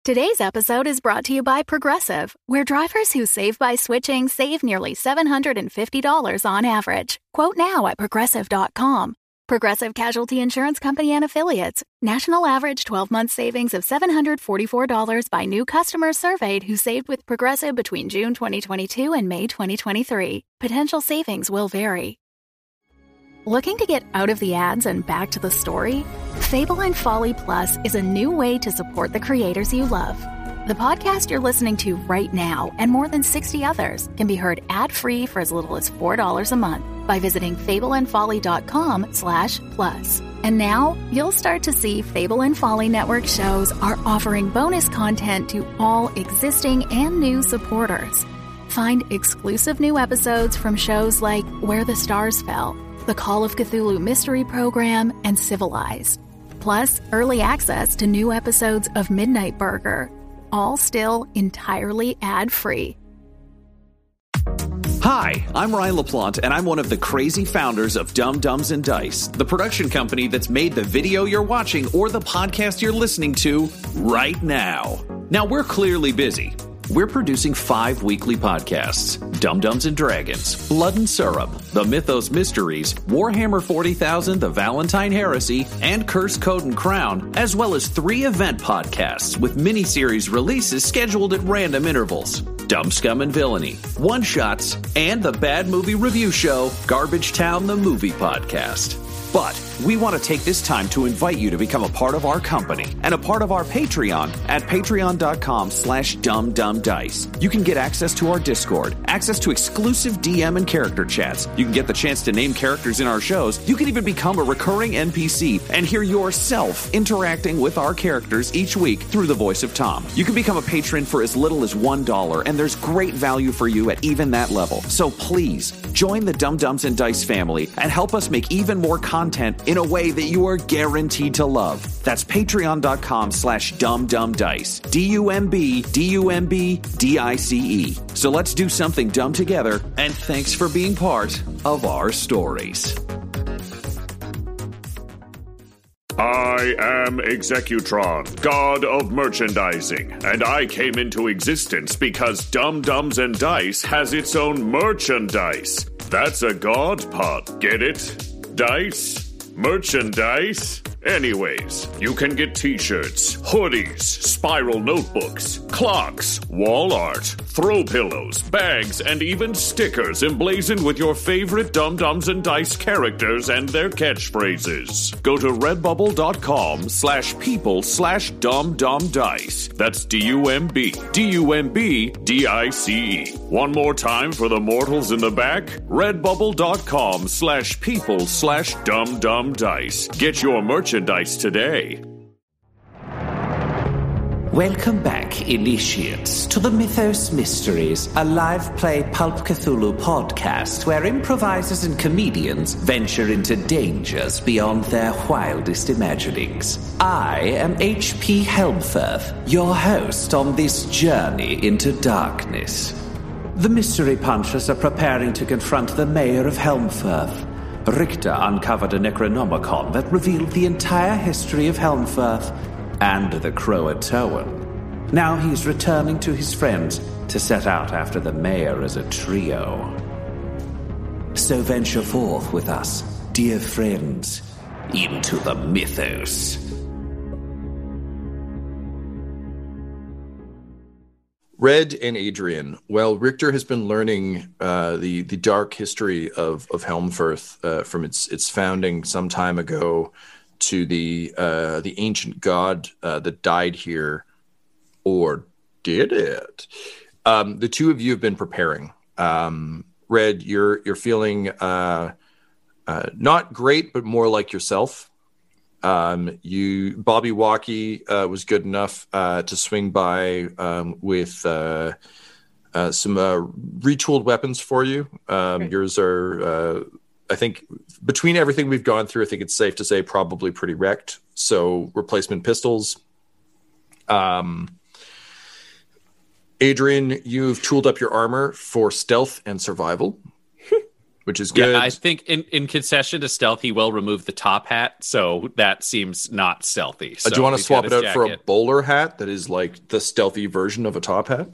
Today's episode is brought to you by Progressive, where drivers who save by switching save nearly $750 on average. Quote now at Progressive.com. Progressive Casualty Insurance Company and Affiliates. National average 12-month savings of $744 by new customers surveyed who saved with Progressive between June 2022 and May 2023. Potential savings will vary. Looking to get out of the ads and back to the story? Fable and Folly Plus is a new way to support the creators you love. The podcast you're listening to right now and more than 60 others can be heard ad-free for as little as $4 a month by visiting fableandfolly.com/plus. And now you'll start to see Fable and Folly Network shows are offering bonus content to all existing and new supporters. Find exclusive new episodes from shows like Where the Stars Fell, the Call of Cthulhu Mystery Program, and Civilized. Plus, early access to new episodes of Midnight Burger, all still entirely ad-free. Hi, I'm Ryan LaPlante, and I'm one of the crazy founders of Dumb Dumbs and Dice, the production company that's made the video you're watching or the podcast you're listening to right now. Now, we're clearly busy. We're producing 5 weekly podcasts: Dumb Dumbs and Dragons, Blood and Syrup, The Mythos Mysteries, Warhammer 40,000, The Valentine Heresy, and Curse, Code, and Crown, as well as 3 event podcasts with miniseries releases scheduled at random intervals: Dumb Scum and Villainy, One-Shots, and the bad movie review show, Garbage Town, the Movie Podcast. But we want to take this time to invite you to become a part of our company and a part of our Patreon at patreon.com/dumbdumbdice. You can get access to our Discord, access to exclusive DM and character chats. You can get the chance to name characters in our shows. You can even become a recurring NPC and hear yourself interacting with our characters each week through the voice of Tom. You can become a patron for as little as $1, and there's great value for you at even that level. So please, join the Dumb Dumbs and Dice family and help us make even more content in a way that you are guaranteed to love. That's patreon.com/dumbdumbdice. DUMBDICE. So let's do something dumb together, and thanks for being part of our stories. I am Executron, god of merchandising, and I came into existence because Dumb Dumbs and Dice has its own merchandise. That's a god pod, get it? Dice? Merchandise? Anyways, you can get t-shirts, hoodies, spiral notebooks, clocks, wall art, throw pillows, bags, and even stickers emblazoned with your favorite Dumb Dumbs and Dice characters and their catchphrases. Go to redbubble.com/people/dumbdumbdice. That's DUMBDICE. One more time for the mortals in the back. redbubble.com/people/dumbdumbdice. Get your merchandise today. Welcome back, initiates, to the Mythos Mysteries, a live play Pulp Cthulhu podcast where improvisers and comedians venture into dangers beyond their wildest imaginings. I am H.P. Helmfirth, your host on this journey into darkness. The Mystery Punchers are preparing to confront the mayor of Helmfirth. Richter uncovered a Necronomicon that revealed the entire history of Helmfirth and the Croatoan. Now he's returning to his friends to set out after the mayor as a trio. So venture forth with us, dear friends, into the mythos. Red and Adrian, well, Richter has been learning the dark history of Helmfirth from its founding some time ago to the ancient god that died here, or did it? The two of you have been preparing. Red, you're feeling not great, but more like yourself. Bobby Walkie was good enough to swing by with some retooled weapons for you. Yours are, I think, between everything we've gone through, I think it's safe to say probably pretty wrecked. So replacement pistols. Adrian, you've tooled up your armor for stealth and survival. which is good. Yeah, I think in concession to stealth, he will remove the top hat, so that seems not stealthy. So do you want to swap it out for a jacket. bowler hat that is like the stealthy version of a top hat?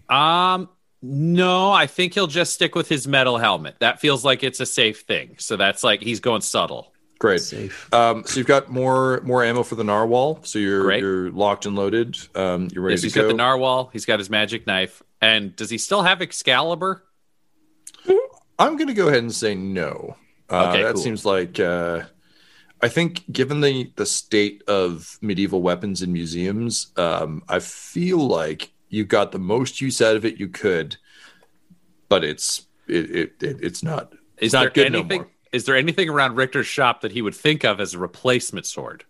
No, I think he'll just stick with his metal helmet. That feels like it's a safe thing. So that's like he's going subtle. Great. Safe. So you've got more ammo for the narwhal. So Great. you're locked and loaded. You're ready to go. He's got the narwhal. He's got his magic knife. And does he still have Excalibur? I'm going to go ahead and say no. Okay, that cool. seems like I think given the state of medieval weapons in museums, I feel like you got the most use out of it you could, but it's not. It's not good no more. Is there anything around Richter's shop that he would think of as a replacement sword?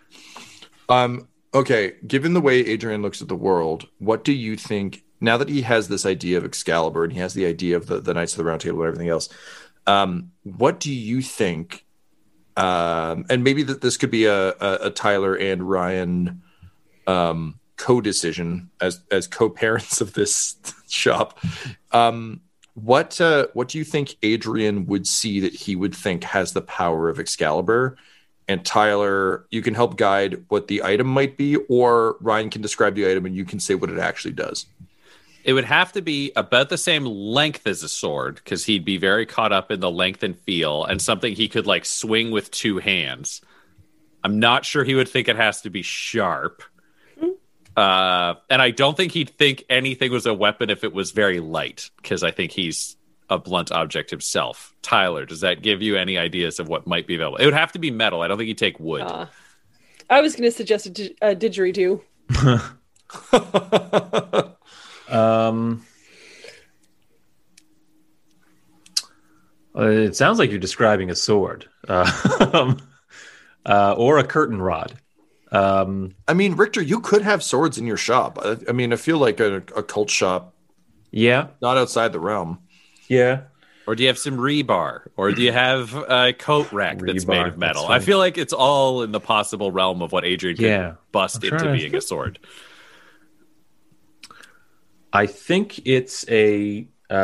Okay, given the way Adrian looks at the world, what do you think, now that he has this idea of Excalibur and he has the idea of the Knights of the Round Table and everything else, what do you think, and maybe that this could be a Tyler and Ryan co-decision as co-parents of this shop, what do you think Adrian would see that he would think has the power of Excalibur? And Tyler, you can help guide what the item might be, or Ryan can describe the item and you can say what it actually does. It would have to be about the same length as a sword, because he'd be very caught up in the length and feel, and something he could like swing with two hands. I'm not sure he would think it has to be sharp. And I don't think he'd think anything was a weapon if it was very light, because I think he's a blunt object himself. Tyler, does that give you any ideas of what might be available? It would have to be metal. I don't think he'd take wood. I was going to suggest a didgeridoo. It sounds like you're describing a sword or a curtain rod. I mean, Richter, you could have swords in your shop. I mean, I feel like a cult shop. Yeah. Not outside the realm. Yeah. Or do you have some rebar? Or do you have a coat rack that's made of metal? I feel like it's all in the possible realm of what Adrian could bust into being a sword. I think it's a...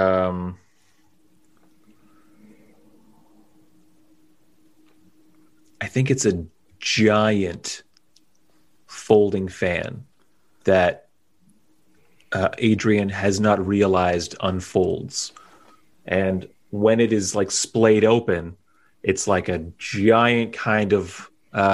I think it's a giant folding fan that Adrian has not realized unfolds. And when it is like splayed open, it's like a giant kind of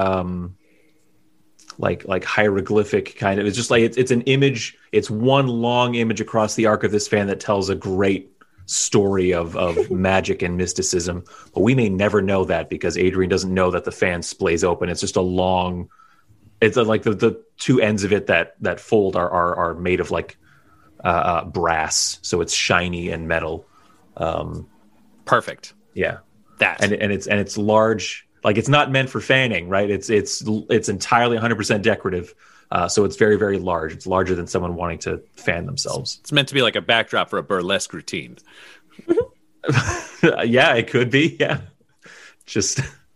like hieroglyphic kind of, it's just like it's an image, it's one long image across the arc of this fan that tells a great story of magic and mysticism. But we may never know that because Adrian doesn't know that the fan splays open. It's just a long, it's like the two ends of it that fold are made of like brass, so it's shiny and metal. Perfect. Yeah, that and it's large. Like it's not meant for fanning, right? It's entirely 100% decorative. So it's very, very large. It's larger than someone wanting to fan themselves. It's meant to be like a backdrop for a burlesque routine. Yeah, it could be. Yeah, just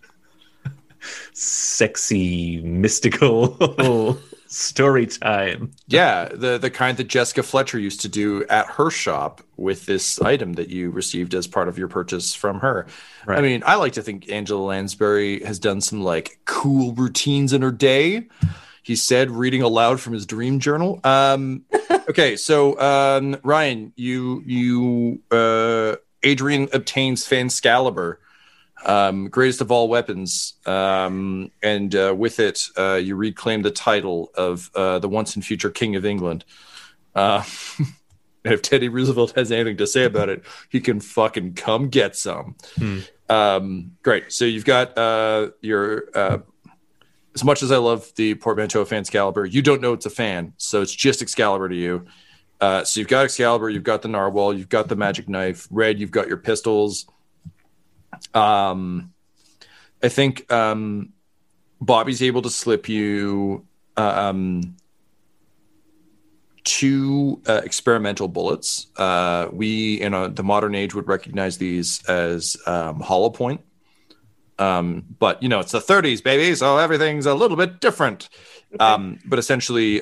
sexy, mystical story time. Yeah, the kind that Jessica Fletcher used to do at her shop with this item that you received as part of your purchase from her. Right. I mean, I like to think Angela Lansbury has done some like cool routines in her day. He said, reading aloud from his dream journal. Okay, so Ryan, you Adrian obtains Fanscalibur, greatest of all weapons, and with it, you reclaim the title of the once and future King of England. And if Teddy Roosevelt has anything to say about it, he can fucking come get some. Great. So you've got your. As much as I love the portmanteau of Fanscalibur, you don't know it's a fan, so it's just Excalibur to you. So you've got Excalibur, you've got the narwhal, you've got the magic knife. Red, you've got your pistols. I think Bobby's able to slip you two experimental bullets. We, in the modern age, would recognize these as hollow point. But it's the 30s, baby, so everything's a little bit different. Okay. But essentially,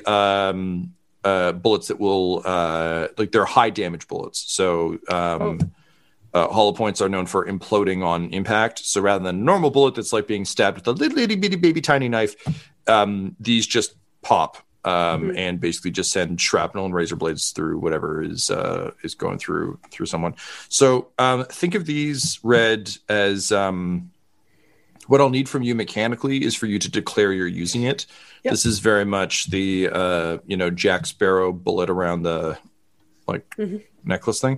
bullets that will like they're high damage bullets. So hollow points are known for imploding on impact. So rather than a normal bullet that's like being stabbed with a little itty bitty baby tiny knife, these just pop and basically just send shrapnel and razor blades through whatever is going through someone. So think of these, Red, as what I'll need from you mechanically is for you to declare you're using it. Yep. This is very much the Jack Sparrow bullet around the necklace thing.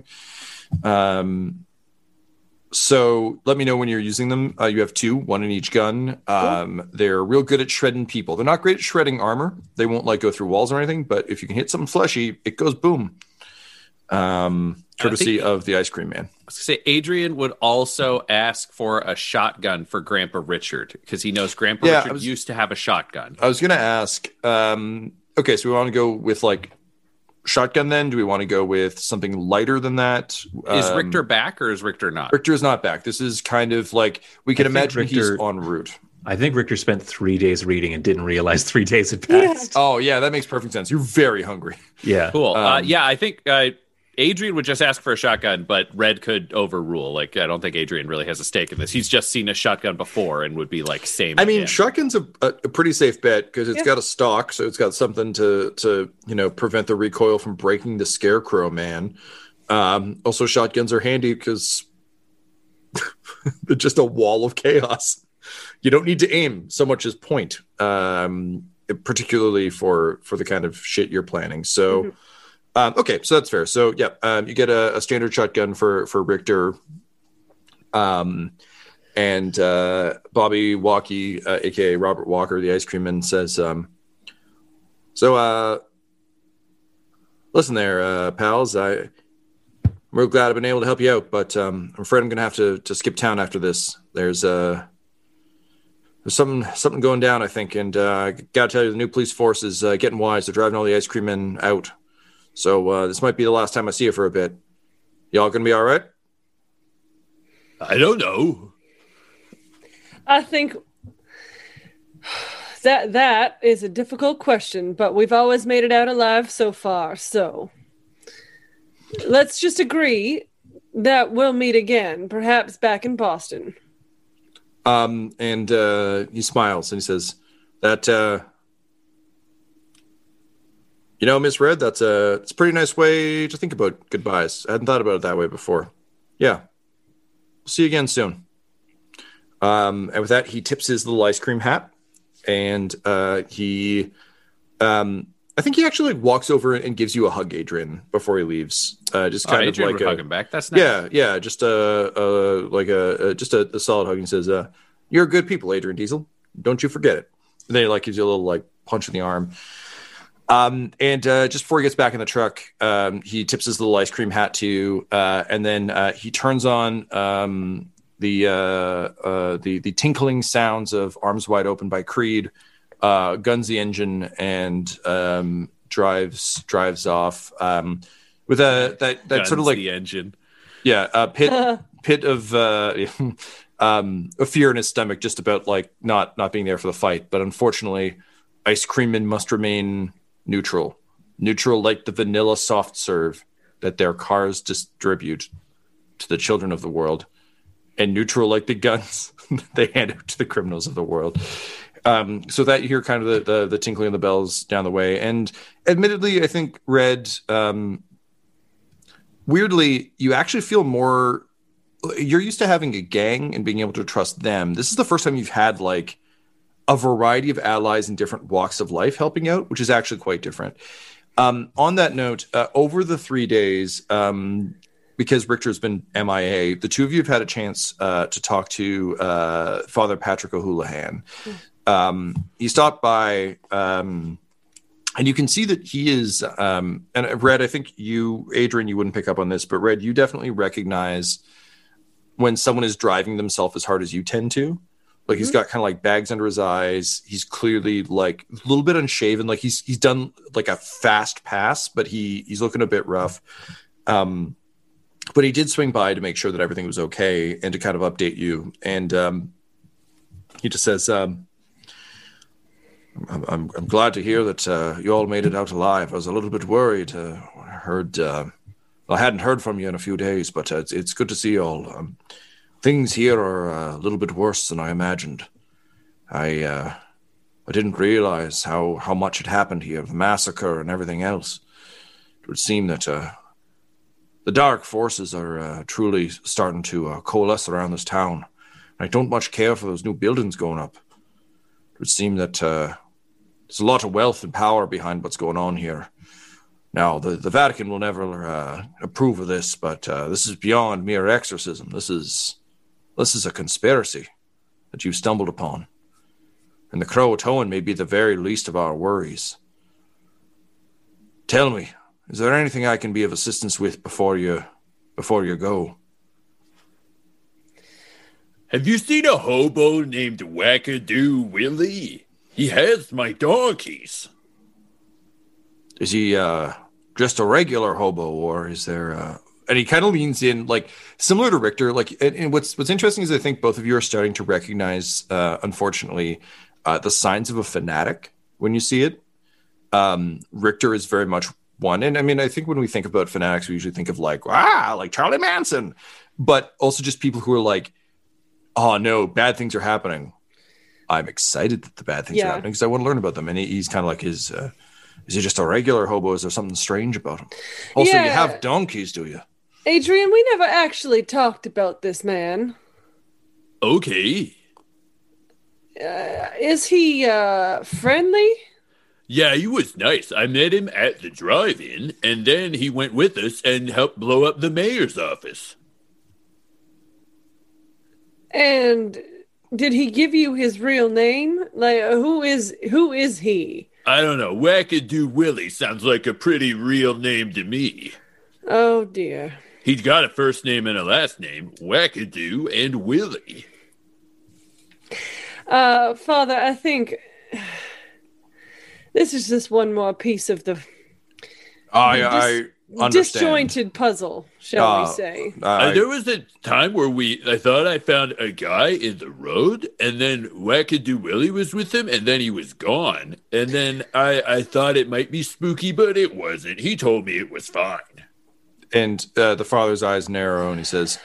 So let me know when you're using them. You have 2, 1 in each gun. They're real good at shredding people. They're not great at shredding armor. They won't go through walls or anything, but if you can hit something fleshy, it goes boom. Courtesy of the Ice Cream Man. I was going to say, Adrian would also ask for a shotgun for Grandpa Richard, because he knows Grandpa Richard used to have a shotgun. I was going to ask, okay, so we want to go with shotgun then? Do we want to go with something lighter than that? Is Richter back or is Richter not? Richter is not back. This is kind of we can imagine he's en route. I think Richter spent 3 days reading and didn't realize 3 days had passed. Yeah. Oh, yeah, that makes perfect sense. You're very hungry. Yeah. Cool. I think Adrian would just ask for a shotgun, but Red could overrule. I don't think Adrian really has a stake in this. He's just seen a shotgun before and would be same. I mean, shotgun's a pretty safe bet because it's got a stock, so it's got something to prevent the recoil from breaking the Scarecrow Man. Also, shotguns are handy because they're just a wall of chaos. You don't need to aim so much as point, particularly for the kind of shit you're planning. So. Okay, so that's fair. So, you get a standard shotgun for Richter. And Bobby Walkie, a.k.a. Robert Walker, the Ice Cream Man, says, listen there, pals. I'm real glad I've been able to help you out, but I'm afraid I'm going to have to skip town after this. There's something going down, I think, and I got to tell you, the new police force is getting wise. They're driving all the Ice Cream Men out. So this might be the last time I see you for a bit. Y'all gonna be all right? I don't know. I think that is a difficult question, but we've always made it out alive so far. So let's just agree that we'll meet again, perhaps back in Boston. And he smiles and he says that. Miss Red, it's a pretty nice way to think about goodbyes. I hadn't thought about it that way before. Yeah. We'll see you again soon. And with that, he tips his little ice cream hat. And I think he actually walks over and gives you a hug, Adrian, before he leaves. Just kind Adrian of would hug him back. That's nice. Yeah. Just a solid hug. And he says, "You're a good people, Adrian Diesel. Don't you forget it." And then he gives you a little punch in the arm. And just before he gets back in the truck, he tips his little ice cream hat to you, and then he turns on the tinkling sounds of Arms Wide Open by Creed, guns the engine, and drives off with that sort of the engine. Yeah, a pit of a fear in his stomach just about not being there for the fight, but unfortunately, Ice Cream Men must remain neutral like the vanilla soft serve that their cars distribute to the children of the world, and neutral like the guns they hand out to the criminals of the world. So that you hear kind of the tinkling of the bells down the way. And admittedly, I think, Red, weirdly, you actually feel more... You're used to having a gang and being able to trust them. This is the first time you've had, a variety of allies in different walks of life helping out, which is actually quite different. On that note, over the 3 days, because Richter's been MIA, the two of you have had a chance to talk to Father Patrick O'Houlihan. He stopped by, and you can see that he is, and Red, I think Adrian, you wouldn't pick up on this, but Red, you definitely recognize when someone is driving themselves as hard as you tend to. He's got kind of bags under his eyes. He's clearly a little bit unshaven. He's done a fast pass, but he's looking a bit rough. But he did swing by to make sure that everything was okay and to kind of update you. And he just says, I'm glad to hear that you all made it out alive. I was a little bit worried. I heard I hadn't heard from you in a few days, but it's good to see you all. Things here are a little bit worse than I imagined. I didn't realize how much had happened here, the massacre and everything else. It would seem that the dark forces are truly starting to coalesce around this town. I don't much care for those new buildings going up. It would seem that there's a lot of wealth and power behind what's going on here. Now, the Vatican will never approve of this, but this is beyond mere exorcism. This is a conspiracy that you've stumbled upon. And the Croatoan may be the very least of our worries. Tell me, is there anything I can be of assistance with before you go? Have you seen a hobo named Wackadoo Willie? He has my donkeys. Is he just a regular hobo, or is there... And he kind of leans in, like, similar to Richter. Like, and what's interesting is I think both of you are starting to recognize, unfortunately, the signs of a fanatic when you see it. Richter is very much one. And I mean, I think when we think about fanatics, we usually think of like Charlie Manson, but also just people who are like, oh no, bad things are happening. I'm excited that the bad things are happening because I want to learn about them. And he's kind of like is he just a regular hobo? Is there something strange about him? Also, you have donkeys, do you? Adrian, we never actually talked about this man. Okay. Is he friendly? Yeah, he was nice. I met him at the drive-in, and then he went with us and helped blow up the mayor's office. And did he give you his real name? Like, who is he? I don't know. Wackadoo Willie sounds like a pretty real name to me. Oh, dear. He's got a first name and a last name, Wackadoo and Willie. Father, I think this is just one more piece of the I understand. Disjointed puzzle, shall we say. There was a time where I thought I found a guy in the road, and then Wackadoo Willie was with him, and then he was gone. And then I thought it might be spooky, but it wasn't. He told me it was fine. And the father's eyes narrow, and he says,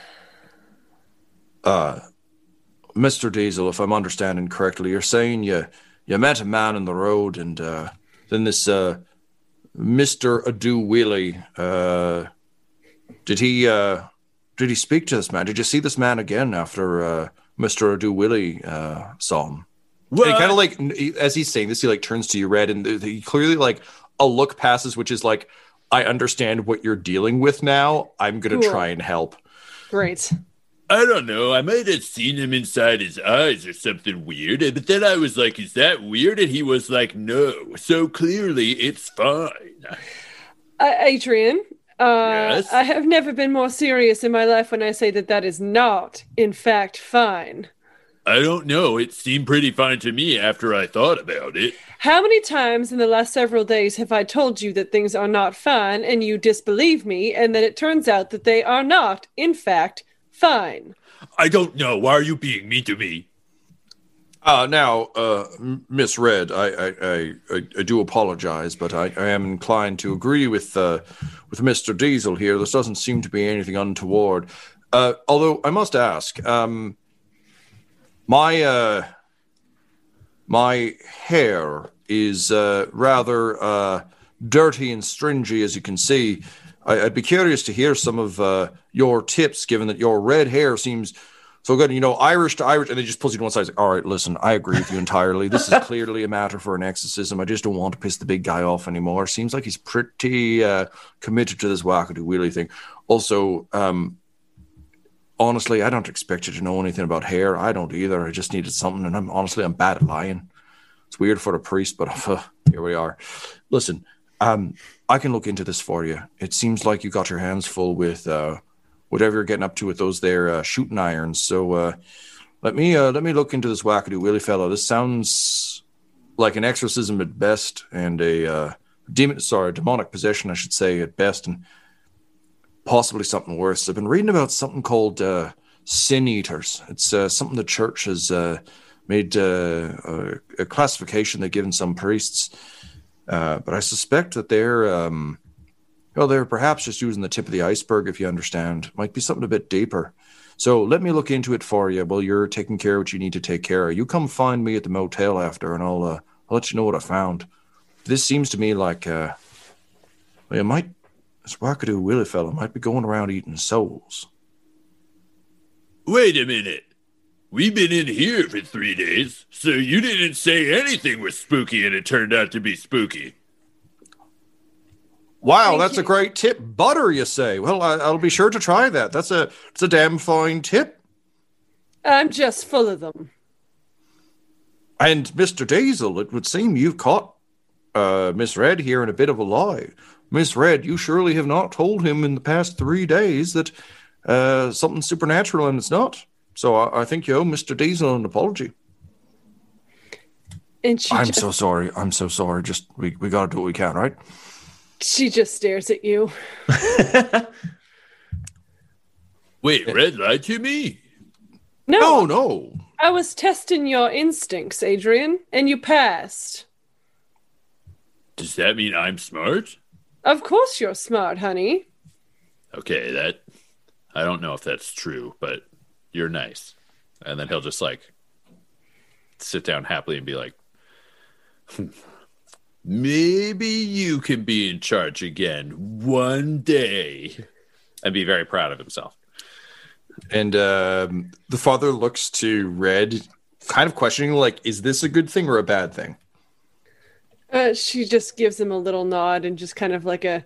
Mr. Diesel, if I'm understanding correctly, you're saying you met a man in the road, and then this Mr. Adu Willie, did he speak to this man? Did you see this man again after Mr. Adu Willie saw him? Well, and he kind of like, as he's saying this, he like turns to you, Red, and he clearly like a look passes, which is like, I understand what you're dealing with now. I'm going to try and help. Great. I don't know. I might have seen him inside his eyes or something weird. But then I was like, is that weird? And he was like, no. So clearly it's fine. Adrian, yes? I have never been more serious in my life when I say that is not, in fact, fine. I don't know. It seemed pretty fine to me after I thought about it. How many times in the last several days have I told you that things are not fine and you disbelieve me, and then it turns out that they are not, in fact, fine? I don't know. Why are you being mean to me? Now, Miss Red, I do apologize, but I am inclined to agree with Mr. Diesel here. This doesn't seem to be anything untoward. Although I must ask, my hair is rather dirty and stringy, as you can see. I'd be curious to hear some of your tips, given that your red hair seems so good. You know, Irish to Irish, and they just pulls you to one side. Like, all right, listen, I agree with you entirely. This is clearly a matter for an exorcism. I just don't want to piss the big guy off anymore. Seems like he's pretty committed to this Wackadoo Willie thing. Also, honestly, I don't expect you to know anything about hair. I don't either. I just needed something, and I'm bad at lying. It's weird for a priest, but here we are. Listen, I can look into this for you. It seems like you got your hands full with whatever you're getting up to with those there shooting irons. So let me look into this Wackadoo Willie fellow. This sounds like an exorcism at best, and a demonic possession, I should say, at best, and possibly something worse. I've been reading about something called sin eaters. It's something the church has made a classification they've given some priests. But I suspect that they're Well, they're perhaps just using the tip of the iceberg, if you understand. Might be something a bit deeper. So let me look into it for you while you're taking care of what you need to take care of. You come find me at the motel after, and I'll let you know what I found. This seems to me like, this Wackadoo Willie fella might be going around eating souls. Wait a minute. We've been in here for 3 days, so you didn't say anything was spooky and it turned out to be spooky. Wow, that's a great tip. Butter, you say? Well, I'll be sure to try that. It's a damn fine tip. I'm just full of them. And Mr. Diesel, it would seem you've caught Miss Red here in a bit of a lie. Miss Red, you surely have not told him in the past 3 days that something supernatural, and it's not. So I think you owe Mr. Diesel an apology. And I'm so sorry. Just we got to do what we can, right? She just stares at you. Wait, Red lied to me? No. I was testing your instincts, Adrian, and you passed. Does that mean I'm smart? Of course you're smart, honey. Okay, I don't know if that's true, but you're nice. And then he'll just sit down happily and be like, maybe you can be in charge again one day. And be very proud of himself. And the father looks to Red, kind of questioning, is this a good thing or a bad thing? She just gives him a little nod and just kind of like a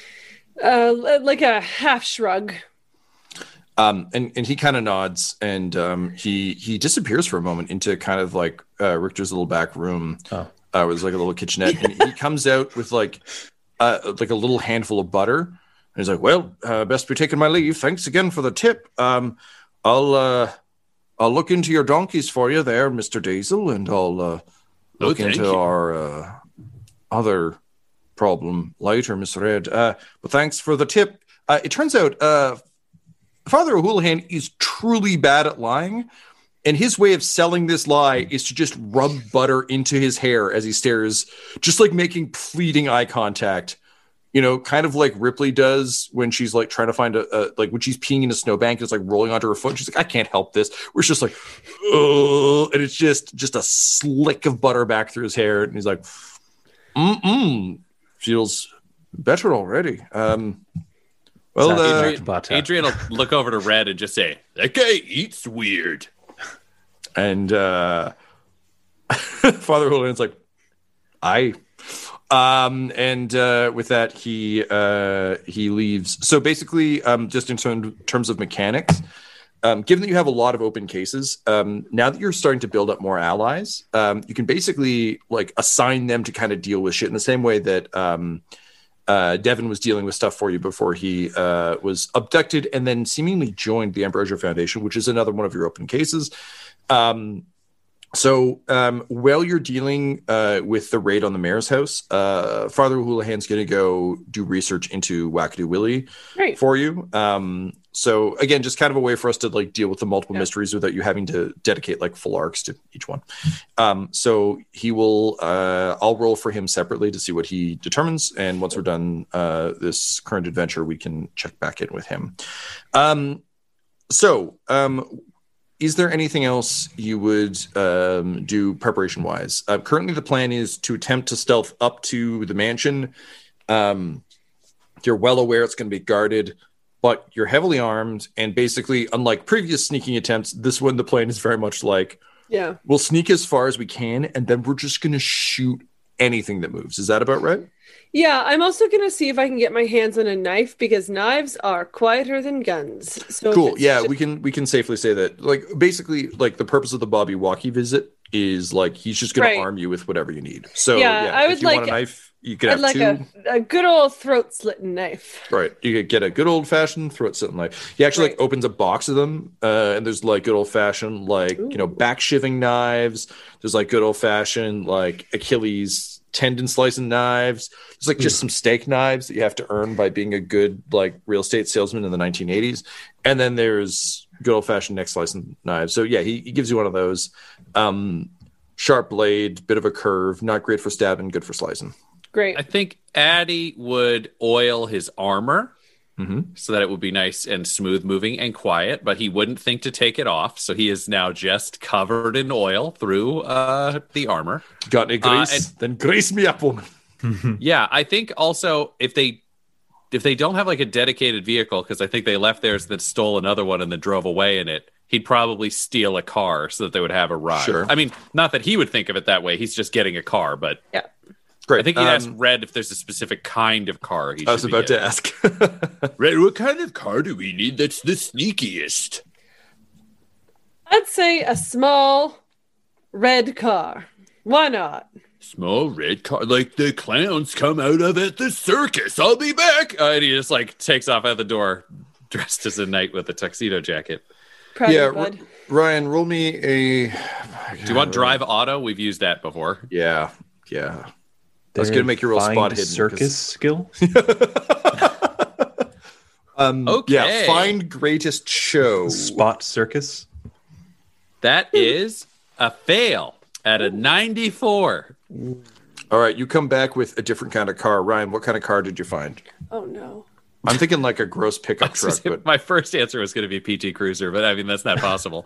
half shrug. And he kind of nods, and he disappears for a moment into kind of Richter's little back room. Where there's a little kitchenette, and he comes out with a little handful of butter. And he's like, "Well, best be taking my leave. Thanks again for the tip. I'll look into your donkeys for you there, Mr. Diesel, and I'll look into our other problem later, Miss Red. But thanks for the tip. It turns out Father O'Houlihan is truly bad at lying, and his way of selling this lie is to just rub butter into his hair as he stares, just making pleading eye contact. Kind of like Ripley does when she's trying to find when she's peeing in a snowbank, it's rolling onto her foot. And she's like, I can't help this. We're just oh, and it's just a slick of butter back through his hair. And he's like, feels better already. Adrian will look over to Red and just say, that guy eats weird. And Father O'Houlihan's like, aye. With that, he leaves. So basically, just in terms of mechanics, given that you have a lot of open cases, now that you're starting to build up more allies, you can basically assign them to kind of deal with shit in the same way that Devin was dealing with stuff for you before he was abducted and then seemingly joined the Ambrosia Foundation, which is another one of your open cases. So while you're dealing with the raid on the mayor's house, Father O'Houlihan's going to go do research into Wackadoo Willie for you. So again, just kind of a way for us to deal with the multiple mysteries without you having to dedicate full arcs to each one. So he will, I'll roll for him separately to see what he determines. And once we're done this current adventure, we can check back in with him. Is there anything else you would do preparation-wise? Currently, the plan is to attempt to stealth up to the mansion. You're well aware it's going to be guarded, but you're heavily armed, and basically, unlike previous sneaking attempts, this one, the plan is very much we'll sneak as far as we can, and then we're just going to shoot anything that moves. Is that about right? Yeah, I'm also going to see if I can get my hands on a knife because knives are quieter than guns. So cool. Yeah, we can safely say that. Basically, the purpose of the Bobby Walkie visit is he's just going to arm you with whatever you need. So I would if you want a knife, you could have two. a good old throat slitting knife. Right, you could get a good old fashioned throat slitting knife. He actually opens a box of them, and there's good old fashioned back shivving knives. There's good old fashioned Achilles tendon slicing knives. There's just some steak knives that you have to earn by being a good real estate salesman in the 1980s. And then there's good old fashioned neck slicing knives. So yeah, he gives you one of those. Sharp blade, bit of a curve, not great for stabbing, good for slicing. Great. I think Addy would oil his armor so that it would be nice and smooth moving and quiet, but he wouldn't think to take it off. So he is now just covered in oil through the armor. Got any grease? Then grease me up, woman. Yeah, I think also if they don't have like a dedicated vehicle, because I think they left theirs, then stole another one and then drove away in it, he'd probably steal a car so that they would have a ride. Sure. I mean, not that he would think of it that way. He's just getting a car, but Yeah. Great. I think he'd ask Red if there's a specific kind of car he should I was about be to getting. ask. Red, what kind of car do we need that's the sneakiest? I'd say a small red car. Why not? Small red car, like the clowns come out of at the circus. I'll be back. And he just like takes off out the door dressed as a knight with a tuxedo jacket. Proud of Yeah, you, bud. Ryan, roll me a. Do you want drive auto? We've used that before. Yeah. I was going to make your real spot hidden. Circus skill? Okay. Yeah, find greatest show. Spot circus? That is a fail at a 94. All right, you come back with a different kind of car. Ryan, what kind of car did you find? Oh, no. I'm thinking like a gross pickup truck, but My first answer was going to be PT Cruiser, but I mean, that's not possible.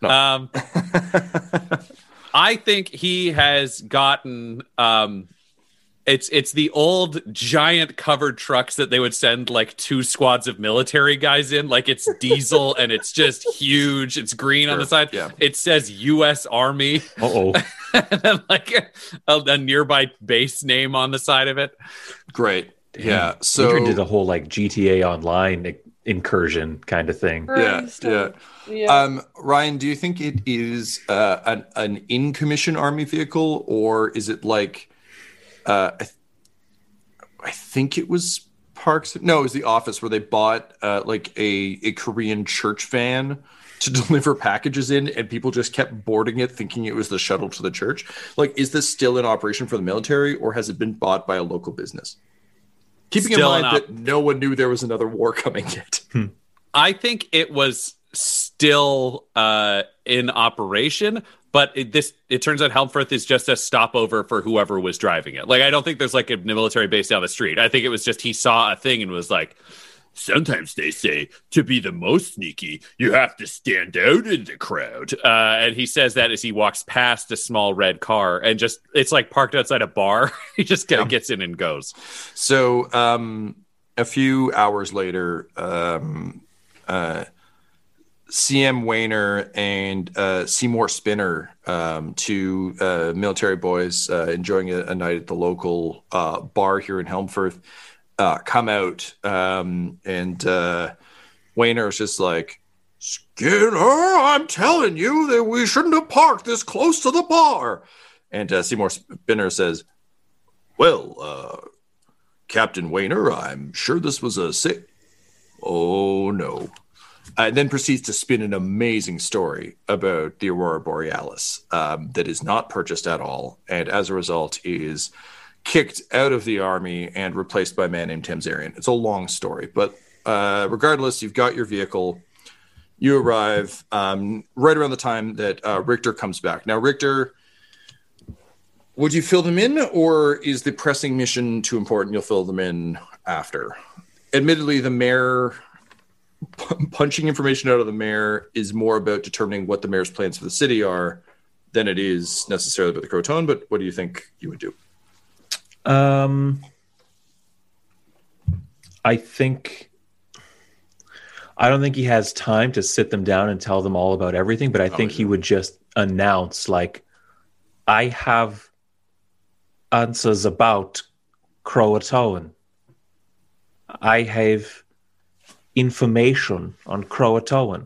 I think he has gotten it's the old giant covered trucks that they would send like 2 squads of military guys in. Like it's diesel and it's just huge. It's green on the side. yeah. It says U.S. Army. Uh-oh. And then like a nearby base name on the side of it. great. Yeah, so Adrian did a whole like GTA Online incursion kind of thing. Yeah. Ryan, do you think it is an in-commission army vehicle, or is it like I think it was Parks? No, it was the office where they bought like a Korean church van to deliver packages in, and people just kept boarding it thinking it was the shuttle to the church. Like, is this still in operation for the military, or has it been bought by a local business? Keeping Still in mind that no one knew there was another war coming yet. I think it was still in operation, but it turns out Helmfirth is just a stopover for whoever was driving it. Like, I don't think there's like a military base down the street. I think it was just he saw a thing and was like, Sometimes they say to be the most sneaky, you have to stand out in the crowd. and he says that as he walks past a small red car and just it's like parked outside a bar. He just kind of gets in and goes. So a few hours later, CM Wayner and Seymour Spinner, 2 military boys enjoying a night at the local bar here in Helmfirth, come out, and Wayner is just like, Skinner, I'm telling you that we shouldn't have parked this close to the bar. And Seymour Spinner says, well, Captain Wayner, I'm sure this was a sick. Oh, no. And then proceeds to spin an amazing story about the Aurora Borealis that is not purchased at all, and as a result is kicked out of the army and replaced by a man named Tamzarian. It's a long story, but regardless, you've got your vehicle. You arrive right around the time that Richter comes back. Now, Richter, would you fill them in, or is the pressing mission too important? You'll fill them in after. Admittedly, the mayor punching information out of the mayor is more about determining what the mayor's plans for the city are than it is necessarily about the Croton. But what do you think you would do? I don't think he has time to sit them down and tell them all about everything, but I think he would just announce, like, I have answers about Croatoan. I have information on Croatoan.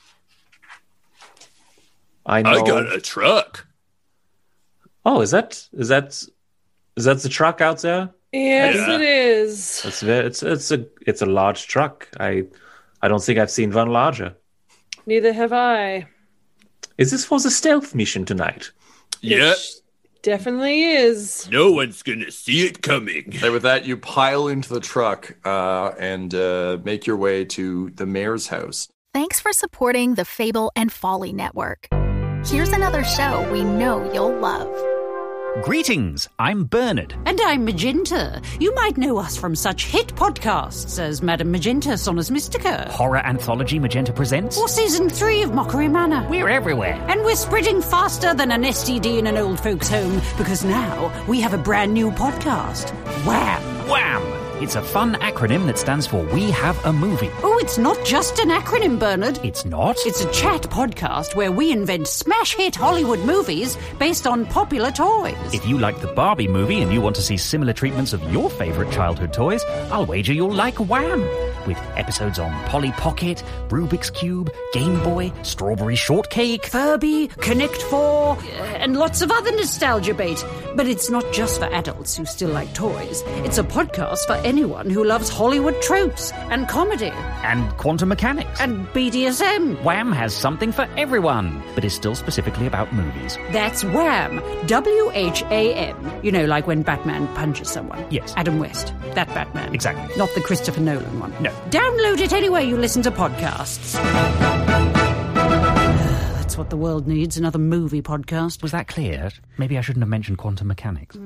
I know. I got a truck. Oh, is that the truck out there? Yes, Yeah. it is. It's a large truck. I don't think I've seen one larger. Neither have I. Is this for the stealth mission tonight? Yeah, It definitely is. no one's gonna see it coming. And with that, you pile into the truck and make your way to the mayor's house. Thanks for supporting the Fable and Folly Network. Here's another show we know you'll love. Greetings, I'm Bernard. And I'm Magenta. You might know us from such hit podcasts as Madame Magenta, Sonus Mystica. Horror Anthology Magenta Presents. Or Season 3 of Mockery Manor. We're everywhere. And we're spreading faster than an STD in an old folks' home, because now we have a brand new podcast. Wham! Wham! It's a fun acronym that stands for We Have a Movie. Oh, it's not just an acronym, Bernard. It's not? It's a chat podcast where we invent smash hit Hollywood movies based on popular toys. If you like the Barbie movie and you want to see similar treatments of your favourite childhood toys, I'll wager you'll like Wham! With episodes on Polly Pocket, Rubik's Cube, Game Boy, Strawberry Shortcake, Furby, Connect 4, and lots of other nostalgia bait. But it's not just for adults who still like toys. It's a podcast for anyone who loves Hollywood tropes and comedy. And quantum mechanics. And BDSM. Wham has something for everyone, but is still specifically about movies. That's Wham! W-H-A-M. You know, like when Batman punches someone. Yes. Adam West. That Batman. Exactly. Not the Christopher Nolan one. No. Download it anywhere you listen to podcasts. That's what the world needs, another movie podcast. Was that clear? Maybe I shouldn't have mentioned quantum mechanics.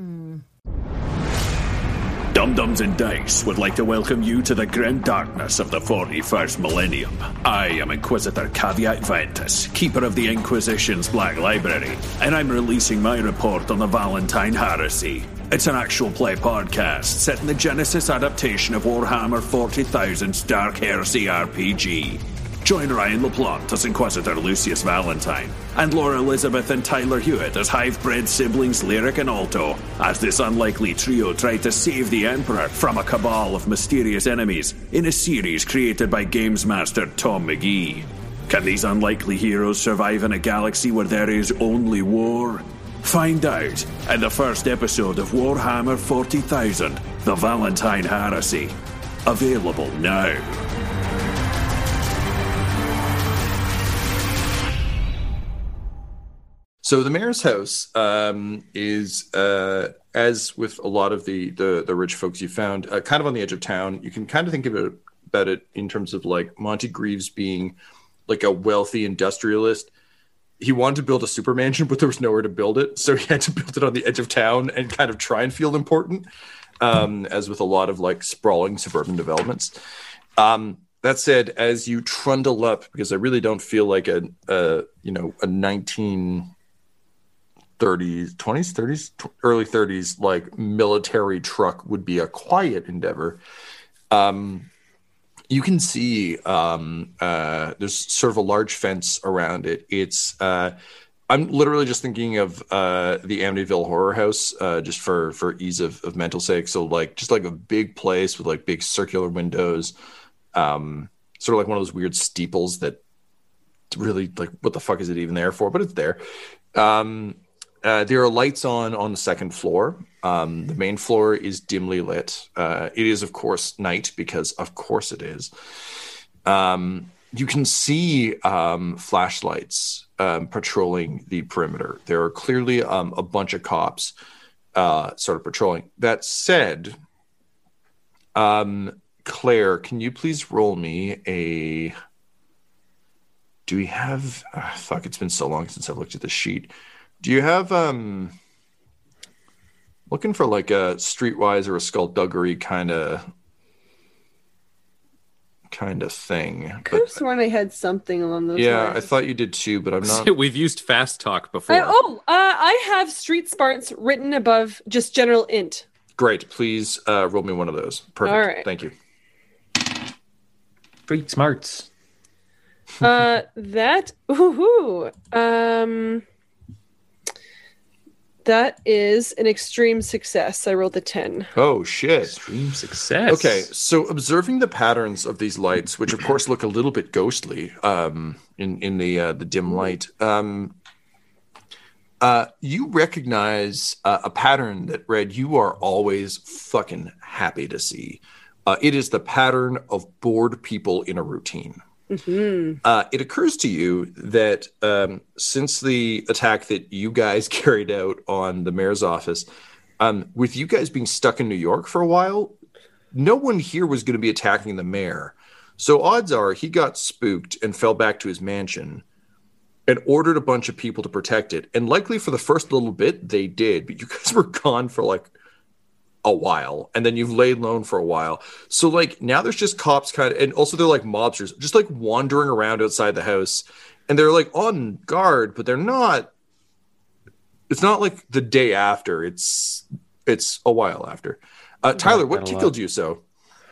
Dum Dums and Dice would like to welcome you to the grim darkness of the 41st millennium. I am Inquisitor Caveat Ventus, keeper of the Inquisition's Black Library, and I'm releasing my report on the Valentine Heresy. It's an actual play podcast set in the Genesis adaptation of Warhammer 40,000's Dark Heresy RPG. Join Ryan LaPlante as Inquisitor Lucius Valentine, and Laura Elizabeth and Tyler Hewitt as hive-bred siblings Lyric and Alto, as this unlikely trio try to save the Emperor from a cabal of mysterious enemies in a series created by games master Tom McGee. Can these unlikely heroes survive in a galaxy where there is only war? Find out in the first episode of Warhammer 40,000, The Valentine Heresy. Available now. So the mayor's house is, as with a lot of the rich folks you found, kind of on the edge of town. You can kind of think about it in terms of like Monty Greaves being like a wealthy industrialist. He wanted to build a super mansion, but there was nowhere to build it. So he had to build it on the edge of town and kind of try and feel important, as with a lot of like sprawling suburban developments. That said, as you trundle up, because I really don't feel like a 1930s, 20s, 30s, early 30s, like military truck would be a quiet endeavor. You can see there's sort of a large fence around it. It's I'm literally just thinking of the Amityville Horror House, just for ease of mental sake. So like just like a big place with like big circular windows, sort of like one of those weird steeples that really like what the fuck is it even there for? But it's there. There are lights on the second floor. The main floor is dimly lit. It is, of course, night because, of course, it is. You can see flashlights patrolling the perimeter. There are clearly a bunch of cops sort of patrolling. That said, Claire, can you please roll me a... Do we have... fuck, it's been so long since I've looked at the sheet. Do you have looking for like a Streetwise or a Skullduggery kind of thing? I could have sworn I had something along those lines. Yeah, I thought you did too, but I'm not. We've used Fast Talk before. I have Street Smarts written above just general int. Great, please roll me one of those. Perfect. All right. Thank you. Street Smarts. That is an extreme success. I rolled a 10. Oh, shit. Extreme success. Okay, so observing the patterns of these lights, which of course look a little bit ghostly in the dim light, you recognize a pattern that read, "You are always fucking happy to see." It is the pattern of bored people in a routine. Mm-hmm. It occurs to you that since the attack that you guys carried out on the mayor's office, with you guys being stuck in New York for a while, no one here was going to be attacking the mayor. So odds are he got spooked and fell back to his mansion. and ordered a bunch of people to protect it. And likely for the first little bit, they did. But you guys were gone for like a while, and then you've laid low for a while. So like now there's just cops kind of, and also they're like mobsters, just like wandering around outside the house, and they're like on guard, but they're not. It's not like the day after. It's a while after. Tyler, what tickled you so?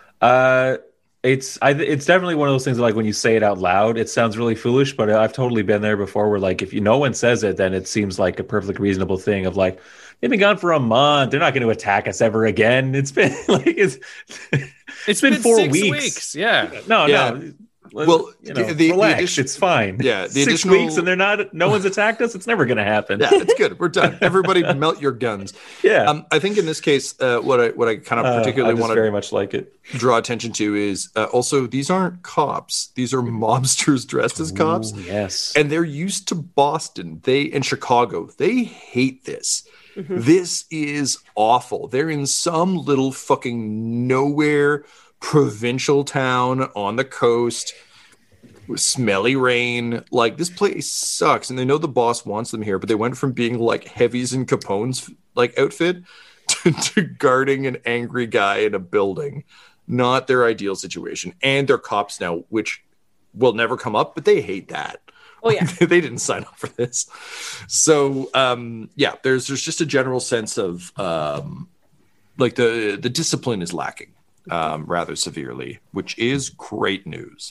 It's definitely one of those things that, like, when you say it out loud, it sounds really foolish, but I've totally been there before where, like, if no one says it, then it seems like a perfectly reasonable thing of like, they've been gone for a month. They're not going to attack us ever again. It's been like, it's been 4 6 weeks. Yeah. No. Well, relax. It's fine. Yeah, the 6 weeks and no one's attacked us. It's never going to happen. Yeah, it's good. We're done. Everybody, melt your guns. Yeah. I think in this case, what I kind of particularly want to very much like it. Draw attention to is also these aren't cops. These are mobsters dressed as cops. Ooh, yes, and they're used to Boston. And Chicago. They hate this. Mm-hmm. This is awful. They're in some little fucking nowhere provincial town on the coast with smelly rain. Like, this place sucks, and they know the boss wants them here, but they went from being like Heavies and Capone's like outfit to guarding an angry guy in a building. Not their ideal situation. And they're cops now, which will never come up, but they hate that. Oh yeah. They didn't sign up for this. So there's just a general sense of like the discipline is lacking rather severely, which is great news.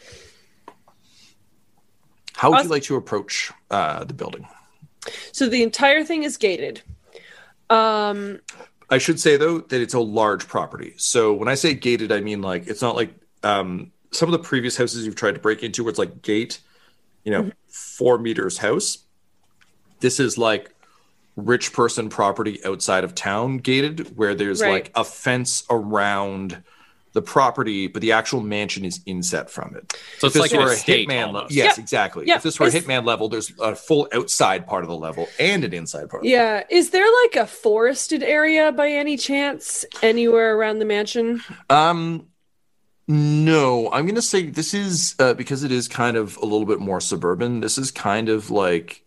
How would you like to approach the building? So the entire thing is gated. I should say, though, that it's a large property. So when I say gated, I mean, like, it's not like some of the previous houses you've tried to break into where it's like gate, 4 meters house. This is like rich person property outside of town gated, where there's like a fence around the property, but the actual mansion is inset from it. So it's like an estate level. Yes, exactly. If this were a Hitman level, there's a full outside part of the level and an inside part. Yeah. Is there like a forested area by any chance anywhere around the mansion? No, I'm going to say this is because it is kind of a little bit more suburban. This is kind of like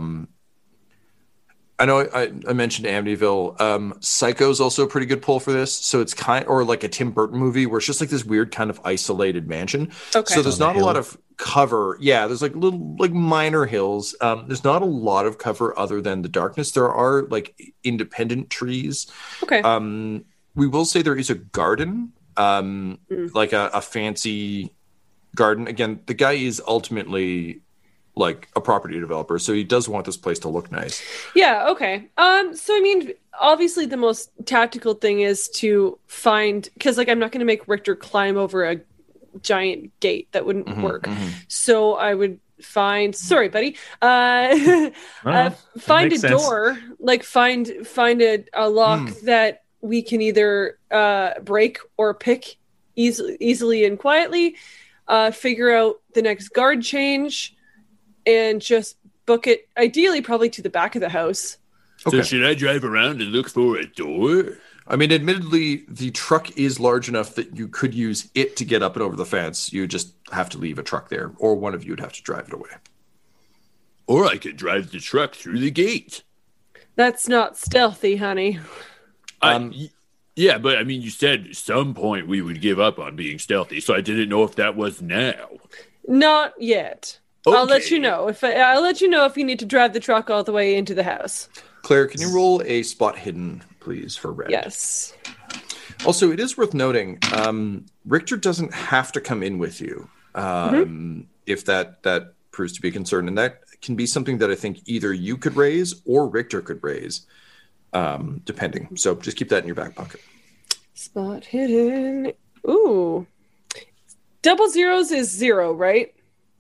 I know I mentioned Amityville. Psycho is also a pretty good pull for this. So it's or like a Tim Burton movie where it's just like this weird kind of isolated mansion. Okay. So there's not a lot of cover. Yeah, there's like little like minor hills. There's not a lot of cover other than the darkness. There are like independent trees. Okay. We will say there is a garden, like a fancy garden. Again, the guy is ultimately like a property developer, so he does want this place to look nice. Yeah, okay. So I mean, obviously the most tactical thing is to find, because like I'm not going to make Richter climb over a giant gate. That wouldn't work. So I would find, sorry buddy, find a door, like find a lock that we can either break or pick easily and quietly, figure out the next guard change, and just book it, ideally probably to the back of the house. Okay. So should I drive around and look for a door? I mean, admittedly, the truck is large enough that you could use it to get up and over the fence. You just have to leave a truck there, or one of you would have to drive it away. Or I could drive the truck through the gate. That's not stealthy, honey. Yeah, but I mean, you said at some point we would give up on being stealthy, so I didn't know if that was now. Not yet. Okay. I'll let you know if you need to drive the truck all the way into the house. Claire, can you roll a spot hidden, please, for Red? Yes. Also, it is worth noting, Richter doesn't have to come in with you if that proves to be a concern, and that can be something that I think either you could raise or Richter could raise, depending. So just keep that in your back pocket. Spot hidden. Ooh. Double zeros is 0, right?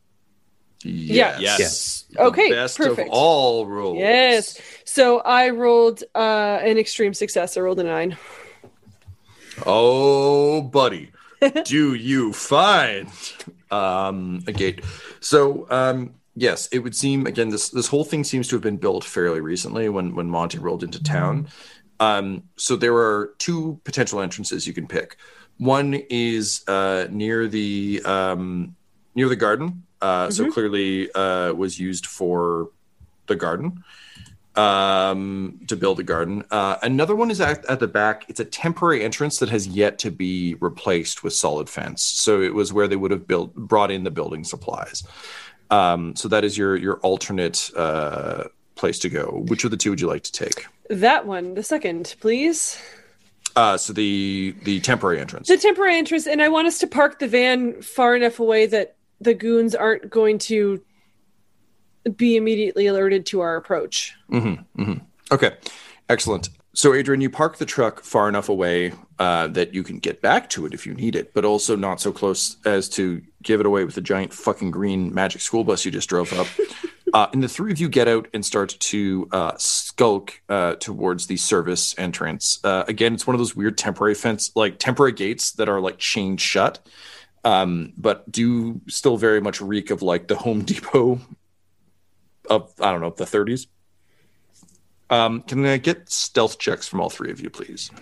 Yes. Okay, best perfect. Of all rolls. Yes. So I rolled an extreme success. I rolled a 9. Oh, buddy. Do you find a gate? So, yes, it would seem, again, this whole thing seems to have been built fairly recently when Monty rolled into town. So there are 2 potential entrances you can pick. One is near the garden. So clearly was used for the garden, to build a garden. Another one is at the back. It's a temporary entrance that has yet to be replaced with solid fence. So it was where they would have brought in the building supplies. So that is your alternate place to go. Which of the two would you like to take? That one, the second, please. So the temporary entrance. The temporary entrance, and I want us to park the van far enough away that the goons aren't going to be immediately alerted to our approach. Okay, excellent. So, Adrian, you park the truck far enough away that you can get back to it if you need it, but also not so close as to give it away with the giant fucking green magic school bus you just drove up. And the three of you get out and start to skulk towards the service entrance. Again, it's one of those weird temporary gates that are like chained shut, but do still very much reek of like the Home Depot of, I don't know, the 30s. Can I get stealth checks from all three of you, please?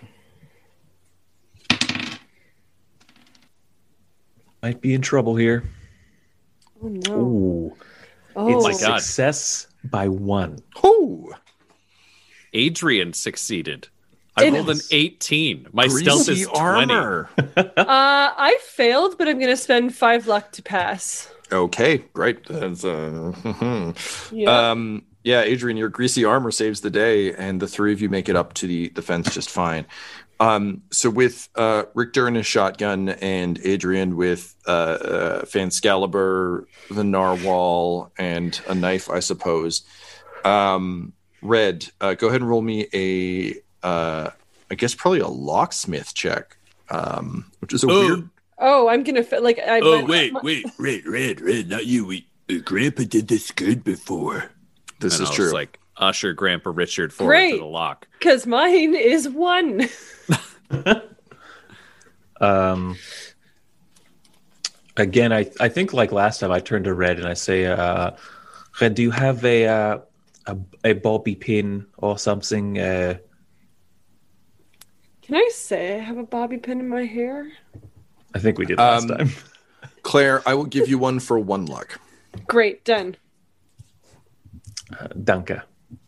Might be in trouble here. Oh, no. Ooh. Oh, It's my God. success by 1. Oh, Adrian succeeded. I rolled an 18. My stealth is 20. armor. I failed, but I'm going to spend 5 luck to pass. Okay, great. That's, Yeah. yeah, Adrian, your greasy armor saves the day, and the three of you make it up to the fence just fine. So with Richter and his shotgun, and Adrian with Fanscalibur, the narwhal, and a knife, I suppose. Red, go ahead and roll me I guess probably a locksmith check, which is a weird. Oh, I'm going to like. Wait, Red, not you. Grandpa did this good before. This And is I was true. like, usher Grandpa Richard forward Great. to the lock. Because mine is 1. Again, I think like last time I turned to Red and I say, Red, do you have a bobby pin or something? Can I say I have a bobby pin in my hair? I think we did last time. Claire, I will give you one for 1 luck. Great, done. Danke.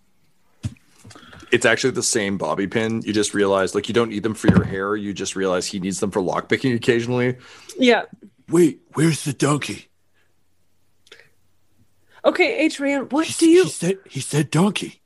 It's actually the same bobby pin. You just realize, like, you don't need them for your hair. You just realize he needs them for lockpicking occasionally. Yeah. Wait, where's the donkey? Okay, Adrian, what do you... He said donkey.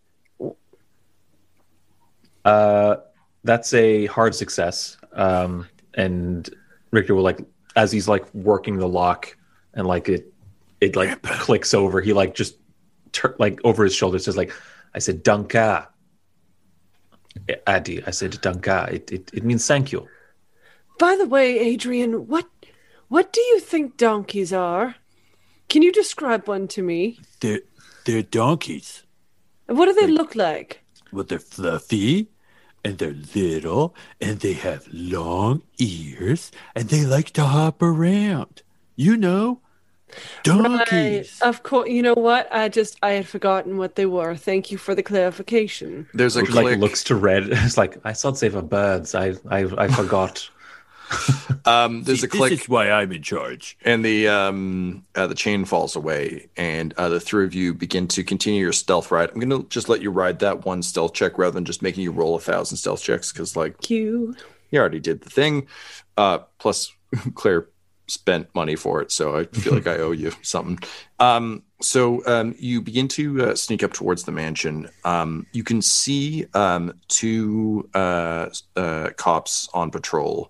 That's a hard success. And Richter will like, as he's like working the lock and like it like clicks over. He like just like over his shoulder says like, I said danka. Addy, I said danka. It means thank you. By the way, Adrian, what do you think donkeys are? Can you describe one to me? They're donkeys. What do they look like? Well, they're fluffy, and they're little, and they have long ears, and they like to hop around. You know, donkeys. Right. Of course. You know what? I had forgotten what they were. Thank you for the clarification. There's a Like click. looks to Red. It's like I thought they were birds. I forgot. There's a click. This is why I'm in charge. And the chain falls away, and the three of you begin to continue your stealth ride. I'm going to just let you ride that one stealth check rather than just making you roll 1,000 stealth checks, because, like, Q. you already did the thing. Plus, Claire spent money for it, so I feel like I owe you something. So you begin to sneak up towards the mansion. You can see 2 cops on patrol.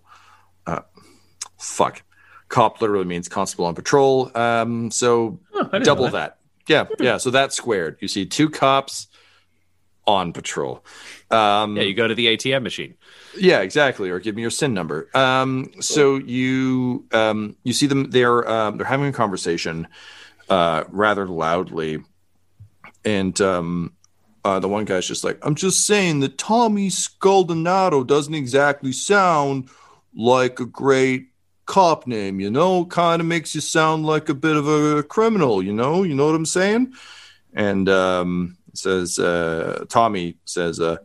Cop literally means constable on patrol. So double that. Yeah. So that's squared. You see 2 cops on patrol. Yeah, you go to the ATM machine. Yeah, exactly. Or give me your SIN number. So you see them. They're having a conversation rather loudly, and the one guy's just like, "I'm just saying that Tommy Scaldonado doesn't exactly sound like a great cop name, you know, kind of makes you sound like a bit of a criminal, you know what I'm saying?" And Tommy says,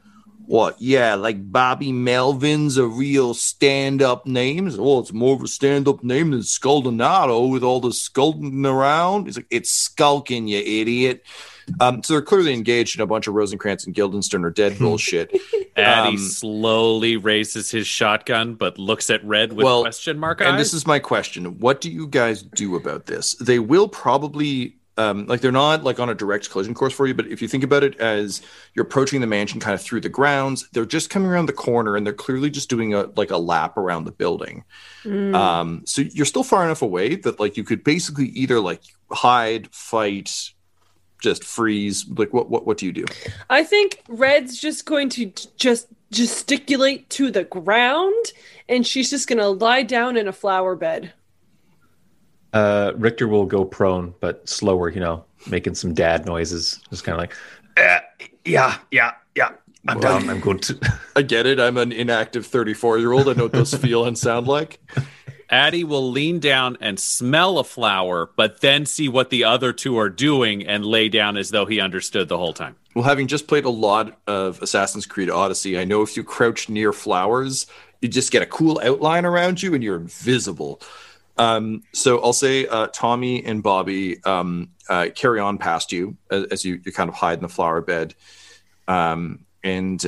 What? Yeah, like Bobby Melvin's a real stand-up name. Well, it's more of a stand-up name than Sculdinato with all the skulking around. He's like, it's skulking, you idiot. So they're clearly engaged in a bunch of Rosencrantz and Guildenstern are dead bullshit. Addie slowly raises his shotgun, but looks at Red with question mark eyes. And this is my question. What do you guys do about this? They will probably... they're not like on a direct collision course for you, but if you think about it as you're approaching the mansion kind of through the grounds, they're just coming around the corner and they're clearly just doing a lap around the building. So you're still far enough away that like you could basically either like hide, fight, just freeze. Like what do you do? I think Red's just going to just gesticulate to the ground, and she's just going to lie down in a flower bed. Richter will go prone, but slower, making some dad noises. Just kind of like, yeah. I'm down. I'm good. I get it. I'm an inactive 34-year-old. I know what those feel and sound like. Addie will lean down and smell a flower, but then see what the other two are doing and lay down as though he understood the whole time. Well, having just played a lot of Assassin's Creed Odyssey, I know if you crouch near flowers, you just get a cool outline around you and you're invisible. So I'll say Tommy and Bobby carry on past you as you kind of hide in the flower bed. And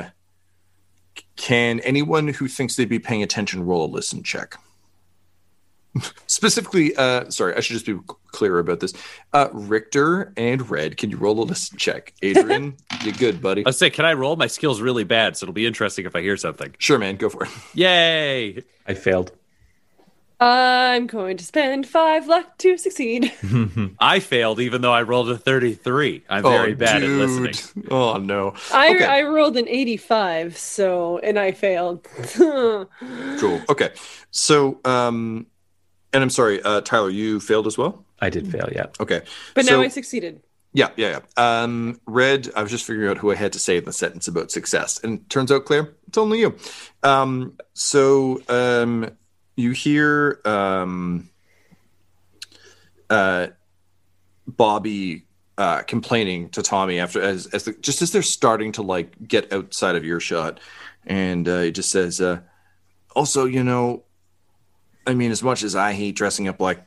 can anyone who thinks they'd be paying attention roll a listen check? Specifically, sorry, I should just be clearer about this. Richter and Red, can you roll a listen check? Adrian, you're good, buddy. I was saying, can I roll? My skill's really bad, so it'll be interesting if I hear something. Sure, man, go for it. Yay! I failed. I'm going to spend 5 luck to succeed. I failed, even though I rolled a 33. I'm very bad at listening. Oh, no. I rolled an 85, and I failed. Cool. Okay. So, and I'm sorry, Tyler, you failed as well? I did fail, yeah. Okay. But now I succeeded. Yeah. Red, I was just figuring out who I had to say in the sentence about success. And it turns out, Claire, it's only you. You hear Bobby complaining to Tommy as they're starting to like get outside of earshot, and he just says, "Also, I mean, as much as I hate dressing up like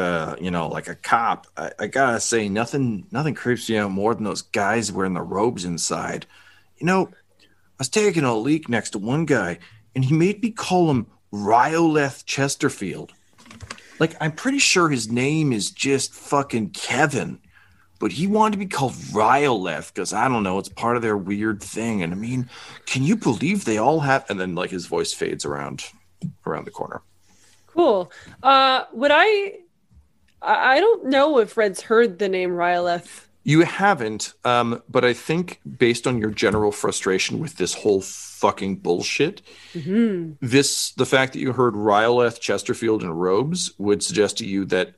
a cop, I gotta say nothing creeps me out more than those guys wearing the robes inside. I was taking a leak next to one guy, and he made me call him Rhyoleth Chesterfield. Like, I'm pretty sure his name is just fucking Kevin, but he wanted to be called Rhyoleth because, I don't know, it's part of their weird thing. And I mean, can you believe they all have... And then, like, his voice fades around the corner. Cool. I don't know if Red's heard the name Rhyoleth. You haven't, but I think based on your general frustration with this whole fucking bullshit, the fact that you heard Rhyoleth, Chesterfield, and robes would suggest to you that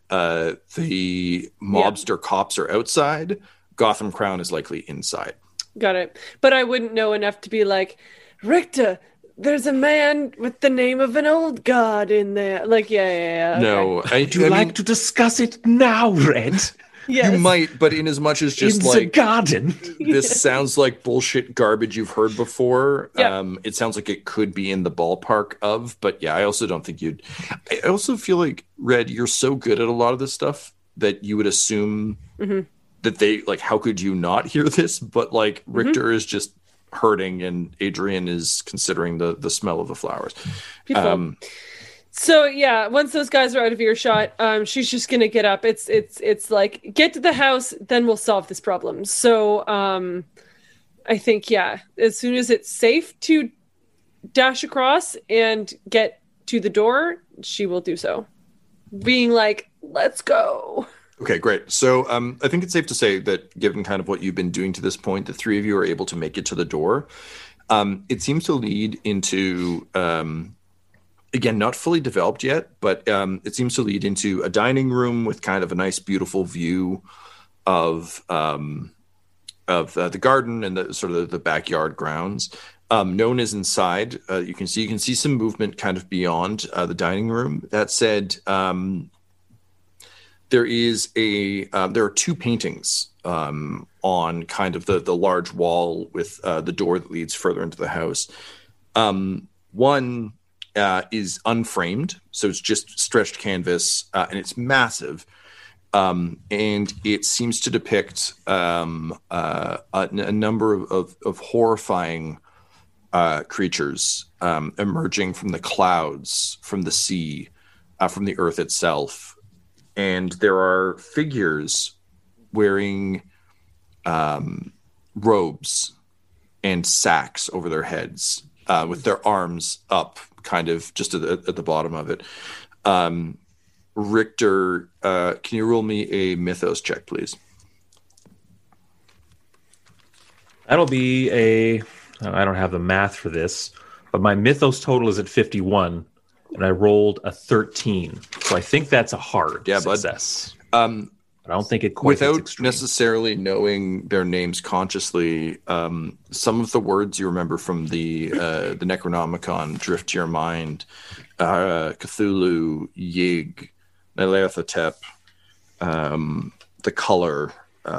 the mobster cops are outside. Gotham Crown is likely inside. Got it. But I wouldn't know enough to be like, Richter, there's a man with the name of an old god in there. Like, yeah. Okay. No. Would you like to discuss it now, Red? Yes. You might, but in as much as just in like the garden. This sounds like bullshit garbage you've heard before. Yep. It sounds like it could be in the ballpark of, but yeah, I also don't think I also feel like, Red, you're so good at a lot of this stuff that you would assume that they, like, how could you not hear this? But like Richter is just hurting and Adrian is considering the smell of the flowers. Beautiful. So yeah, once those guys are out of earshot, she's just gonna get up. It's like, get to the house, then we'll solve this problem. So I think as soon as it's safe to dash across and get to the door, she will do so, being like, "Let's go." Okay, great. So I think it's safe to say that, given kind of what you've been doing to this point, the three of you are able to make it to the door. It seems to lead into. Again, not fully developed yet, but it seems to lead into a dining room with kind of a nice, beautiful view of the garden and the sort of the backyard grounds. No one is inside. You can see some movement kind of beyond the dining room. That said, there are two paintings on kind of the large wall with the door that leads further into the house. One is unframed, so it's just stretched canvas, and it's massive. And it seems to depict a number of horrifying creatures emerging from the clouds, from the sea, from the earth itself. And there are figures wearing robes and sacks over their heads, with their arms up, kind of just at the bottom of it. Richter, can you roll me a mythos check, please? That'll be I don't have the math for this, but my mythos total is at 51, and I rolled a 13. So I think that's a hard success. But I don't think it quite without necessarily knowing their names consciously. Some of the words you remember from the Necronomicon drift to your mind: Cthulhu, Yig, Nyarlathotep, the color,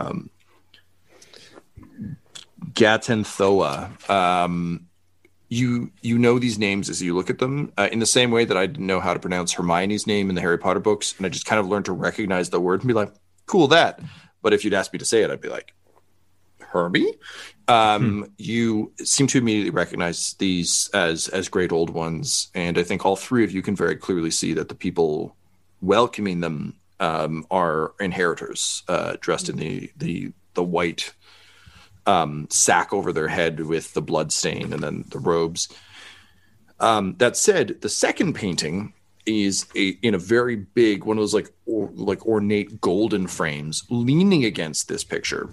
Gatenthoa. You know these names as you look at them, in the same way that I didn't know how to pronounce Hermione's name in the Harry Potter books, and I just kind of learned to recognize the word and be like, cool, that. But if you'd ask me to say it, I'd be like, Herbie? You seem to immediately recognize these as great old ones, and I think all three of you can very clearly see that the people welcoming them are inheritors, dressed in the white sack over their head with the blood stain and then the robes. That said, the second painting is in a very big one of those like ornate golden frames leaning against this picture.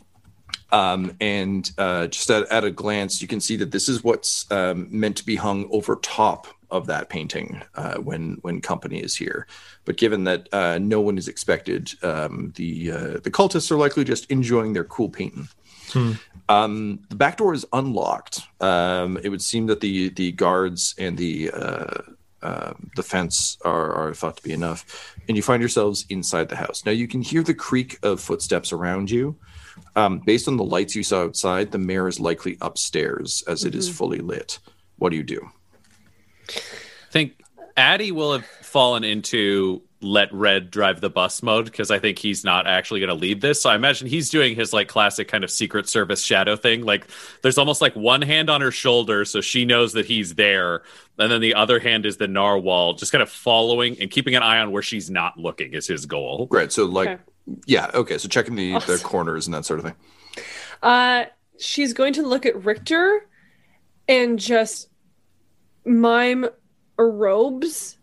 And just at a glance, you can see that this is what's meant to be hung over top of that painting when company is here. But given that no one is expected, the cultists are likely just enjoying their cool painting. The back door is unlocked. It would seem that the guards and the fence are thought to be enough, and you find yourselves inside the house. Now you can hear the creak of footsteps around you. Based on the lights you saw outside, the mayor is likely upstairs as it is fully lit. What do you do? I think Addie will have fallen into let Red drive the bus mode, because I think he's not actually going to lead this. So I imagine he's doing his like classic kind of Secret Service shadow thing. Like there's almost like one hand on her shoulder, so she knows that he's there. And then the other hand is the narwhal, just kind of following and keeping an eye on where she's not looking is his goal. Right. So like, okay. So checking the corners and that sort of thing. She's going to look at Richter and just mime robes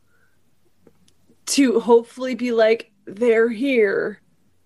to hopefully be like, they're here.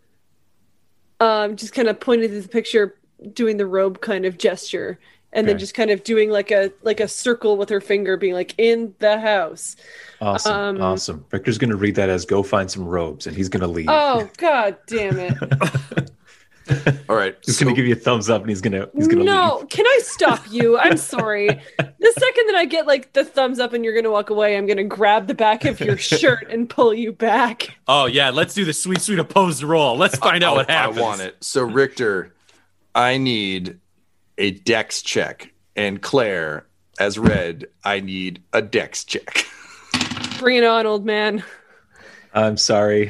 Just kind of pointing to the picture, doing the robe kind of gesture, and then just kind of doing like a circle with her finger, being like, in the house. Awesome. Richter's going to read that as go find some robes, and he's going to leave. Oh, God damn it. All right. He's going to give you a thumbs up, and he's going to leave. No, can I stop you? I'm sorry. The second that I get like the thumbs up and you're going to walk away, I'm going to grab the back of your shirt and pull you back. Oh, yeah. Let's do the sweet opposed roll. Let's find out what happens. I want it. So, Richter, I need a dex check. And Claire, as Red, I need a dex check. Bring it on, old man. I'm sorry.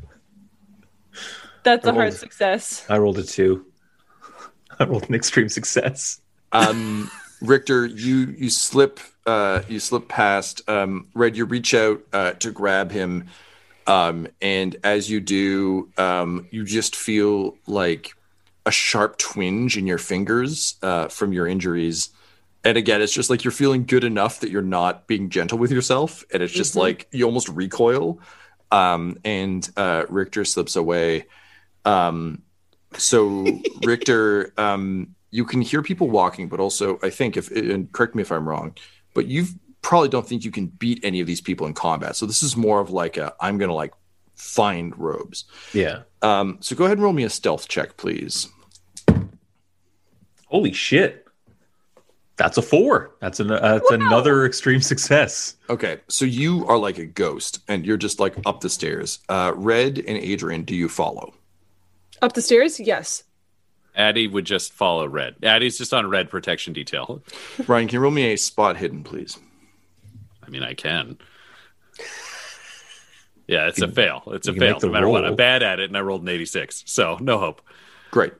That's a hard success. I rolled a 2. I rolled an extreme success. Richter, you slip past Red. You reach out to grab him, and as you do, you just feel like a sharp twinge in your fingers from your injuries. And again, it's just like you're feeling good enough that you're not being gentle with yourself, and it's just like you almost recoil. And Richter slips away. So Richter, you can hear people walking, but also I think and correct me if I'm wrong, but you probably don't think you can beat any of these people in combat. So this is more of like I'm going to like find robes. Yeah. So go ahead and roll me a stealth check, please. Holy shit. That's a 4. That's another extreme success. Okay. So you are like a ghost and you're just like up the stairs. Red and Adrian, do you follow? Up the stairs? Yes. Addie would just follow Red. Addie's just on Red protection detail. Ryan, can you roll me a spot hidden, please? I mean, I can. Yeah, it's a fail. It's a you can fail make the no matter what. roll. I'm bad at it, and I rolled an 86, so no hope. Great.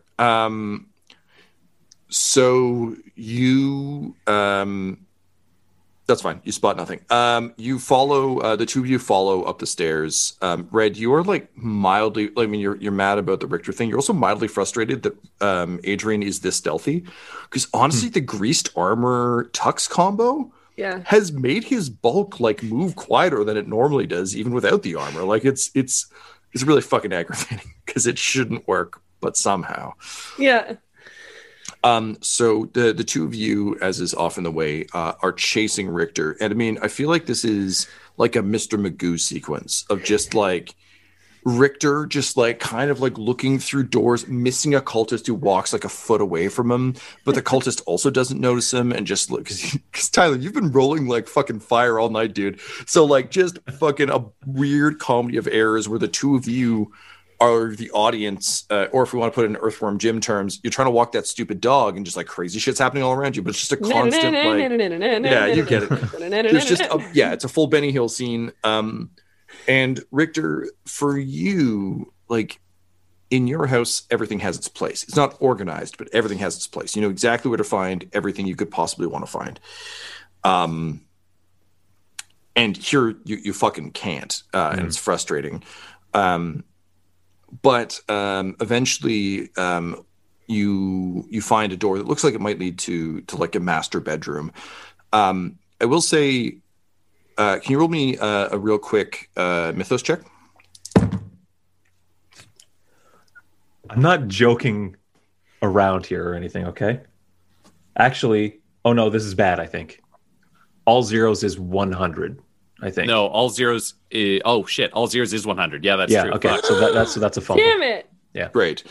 So you that's fine. You spot nothing. You follow the two of you follow up the stairs. Red, you are like mildly. I mean, you're mad about the Richter thing. You're also mildly frustrated that Adrian is this stealthy, because honestly, the greased armor tux combo has made his bulk like move quieter than it normally does, even without the armor. Like it's really fucking aggravating because it shouldn't work, but somehow. Yeah. So the two of you, as is often the way, are chasing Richter. And I mean, I feel like this is like a Mr. Magoo sequence of just like Richter just like kind of like looking through doors, missing a cultist who walks like a foot away from him, but the cultist also doesn't notice him, and just look, because Tyler, you've been rolling like fucking fire all night, dude. So like just fucking a weird comedy of errors where the two of you are the audience, or if we want to put it in Earthworm Jim terms, you're trying to walk that stupid dog and just like crazy shit's happening all around you, but it's just a constant like, yeah, you get it. There's just it's a full Benny Hill scene. And Richter, for you, like in your house, everything has its place. It's not organized, but everything has its place. You know exactly where to find everything you could possibly want to find. And here you fucking can't, and it's frustrating. But eventually you find a door that looks like it might lead to like a master bedroom. I will say, can you roll me a real quick mythos check? I'm not joking around here or anything, okay? Actually, oh no, this is bad, I think. All zeros is 100. I think. No, all zeros. All zeros is 100. Yeah, that's true. Okay, Fuck. so that's a fumble. Damn it! Yeah, great.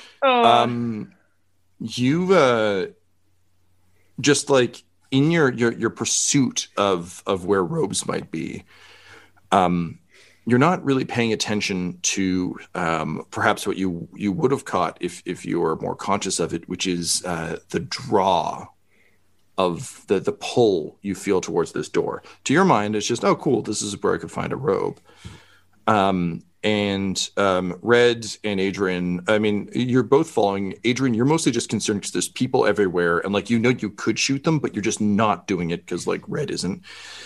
You just like in your pursuit of where robes might be, you're not really paying attention to perhaps what you would have caught if you were more conscious of it, which is the draw of the pull you feel towards this door. To your mind, it's just, oh, cool, this is where I could find a robe. And Red and Adrian, I mean, you're both following. Adrian, you're mostly just concerned because there's people everywhere, and like, you know, you could shoot them, but you're just not doing it because like Red isn't.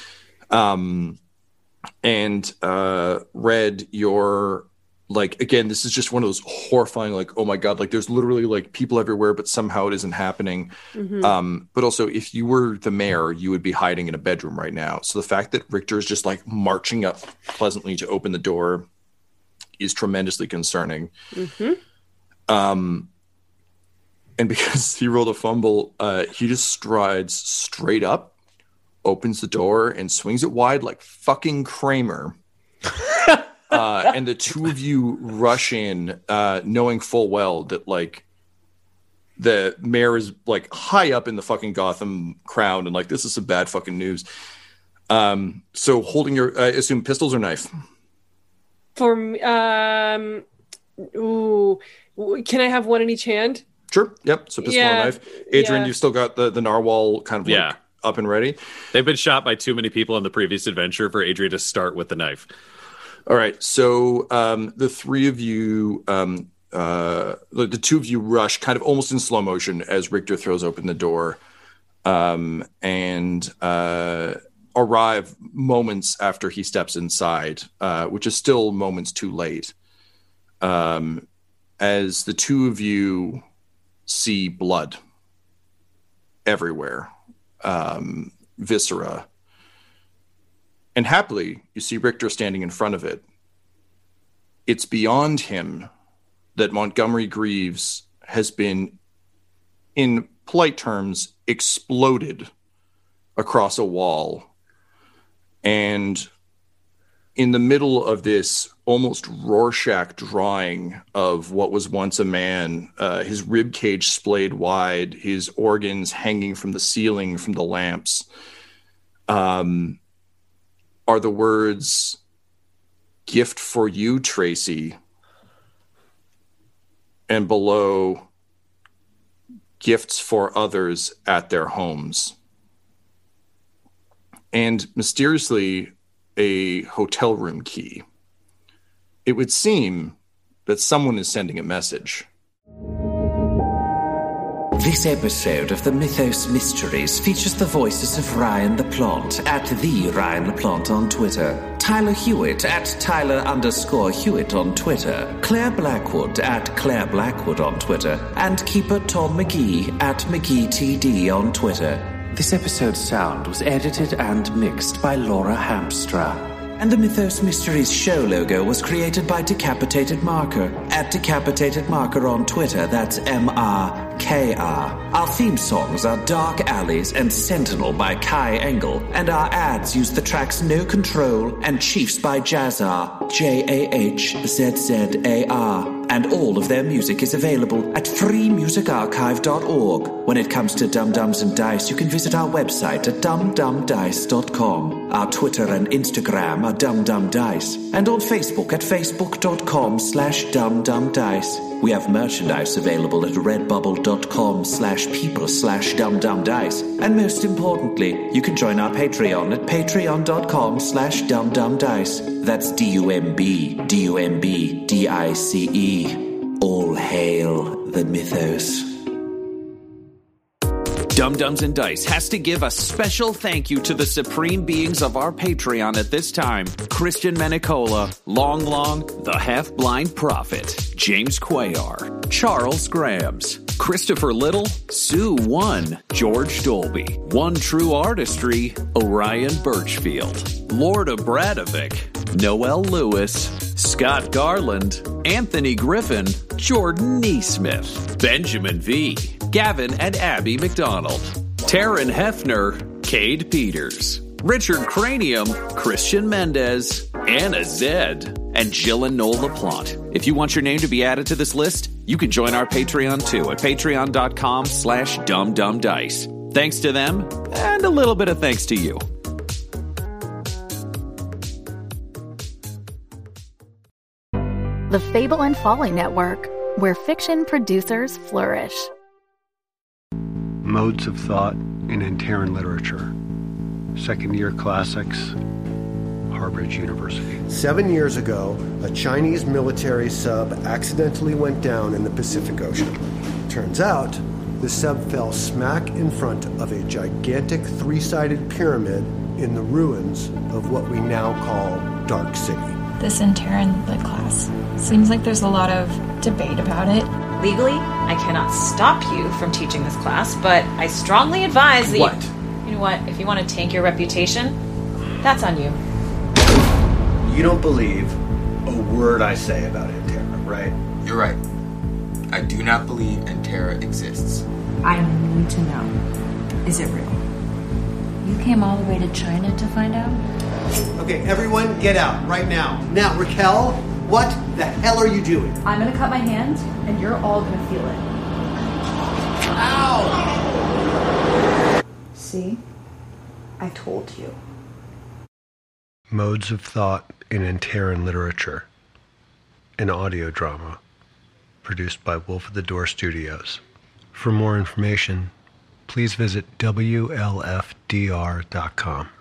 Red, you're like, again, this is just one of those horrifying, like, oh my God, like there's literally like people everywhere, but somehow it isn't happening. But also, if you were the mayor, you would be hiding in a bedroom right now. So the fact that Richter is just like marching up pleasantly to open the door is tremendously concerning. And because he rolled a fumble, he just strides straight up, opens the door, and swings it wide like fucking Kramer. And the two of you rush in, knowing full well that like the mayor is like high up in the fucking Gotham crown, and like this is some bad fucking news. So holding your, I assume, pistols or knife. For ooh, can I have one in each hand? Sure. Yep. So pistol and knife. Adrian, you've still got the narwhal kind of like up and ready. They've been shot by too many people in the previous adventure for Adrian to start with the knife. All right, so the three of you, the two of you rush kind of almost in slow motion as Richter throws open the door, and arrive moments after he steps inside, which is still moments too late, as the two of you see blood everywhere, viscera. And happily, you see Richter standing in front of it. It's beyond him that Montgomery Greaves has been, in polite terms, exploded across a wall. And in the middle of this almost Rorschach drawing of what was once a man, his rib cage splayed wide, his organs hanging from the ceiling from the lamps, are the words, "Gift for you, Tracy." and below, gifts for others at their homes. And mysteriously, a hotel room key. It would seem that someone is sending a message. This episode of the Mythos Mysteries features the voices of Ryan LaPlante at the Ryan LaPlante on Twitter, Tyler Hewitt at Tyler_Hewitt on Twitter, Claire Blackwood at Claire Blackwood on Twitter, and Keeper Tom McGee at McGeeTD on Twitter. This episode's sound was edited and mixed by Laura Hampstra. And the Mythos Mysteries show logo was created by Decapitated Marker at Decapitated Marker on Twitter. That's MRKR. Our theme songs are Dark Alleys and Sentinel by Kai Engel, and our ads use the tracks No Control and Chiefs by Jazzar, JAHZZAR. And all of their music is available at freemusicarchive.org. When it comes to Dum Dums and Dice, you can visit our website at dumdumdice.com. Our Twitter and Instagram are dumdumdice, and on Facebook at facebook.com/dumdumdice. We have merchandise available at redbubble.com/people/dumdumdice. And most importantly, you can join our Patreon at patreon.com/dumdumdice. That's DUMBDICE. All hail the Mythos. Dum Dums and Dice has to give a special thank you to the supreme beings of our Patreon at this time: Christian Menicola, Long Long, the Half-Blind Prophet, James Cuellar, Charles Grams, Christopher Little, Sue One, George Dolby, One True Artistry, Orion Birchfield, Lord of Bradovic, Noel Lewis, Scott Garland, Anthony Griffin, Jordan Neesmith, Benjamin V., Gavin and Abby McDonald, Taryn Hefner, Cade Peters, Richard Cranium, Christian Mendez, Anna Zed, and Jill and Noel LaPlante. If you want your name to be added to this list, you can join our Patreon too at patreon.com/dumdumdice. Thanks to them, and a little bit of thanks to you. The Fable and Folly Network, where fiction producers flourish. Modes of Thought in Antaran Literature. Second-year classics, Harbridge University. 7 years ago, a Chinese military sub accidentally went down in the Pacific Ocean. Turns out, the sub fell smack in front of a gigantic three-sided pyramid in the ruins of what we now call Dark City. This Antaran Lit class. Seems like there's a lot of debate about it. Legally, I cannot stop you from teaching this class, but I strongly advise that you know what? If you want to tank your reputation, that's on you. You don't believe a word I say about Antera, right? You're right. I do not believe Antera exists. I need to know. Is it real? You came all the way to China to find out? Okay, everyone get out right now. Now, Raquel, what the hell are you doing? I'm gonna cut my hand, and you're all gonna feel it. Ow! See? I told you. Modes of Thought in Antaran Literature. An audio drama produced by Wolf of the Door Studios. For more information, please visit WLFDR.com.